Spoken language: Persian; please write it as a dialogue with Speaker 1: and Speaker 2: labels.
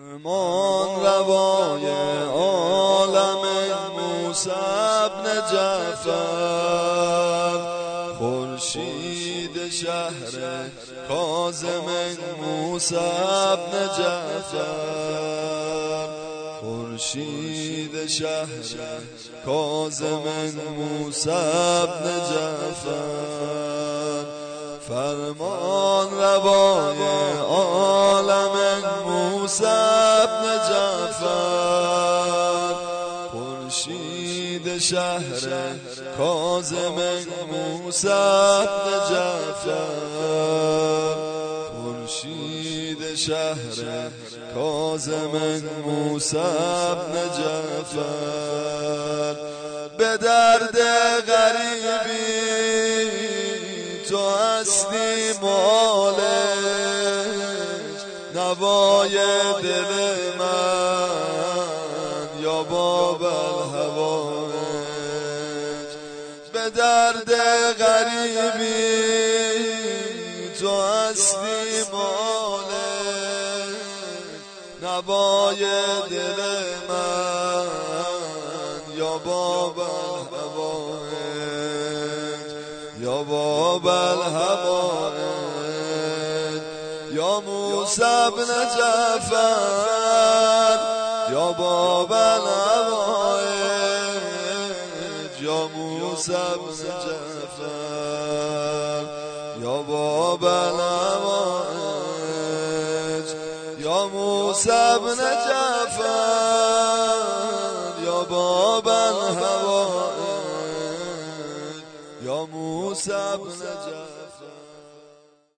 Speaker 1: فرمان روای عالم موسی بن جعفر، خورشید شهر کاظم موسی بن جعفر، خورشید شهر کاظم موسی بن جعفر، فرمان روای عالم موسی بن جعفر، خورشید شهر کاظم موسی بن جعفر، خورشید شهر کاظم موسی بن جعفر، به درد غریبی تو هستی مالش، نوای دل من یا باب الهوایج، به درد غریبی تو هستی مالش، نوای دل من یا باب الهوایج، یا باب الهوایج، یا موسی بن جعفر، یا باب الهوایج، یا موسی بن جعفر، یا باب الهوایج، یا موسی بن جعفر، یا باب الهوایج، یا موسی بن جعفر.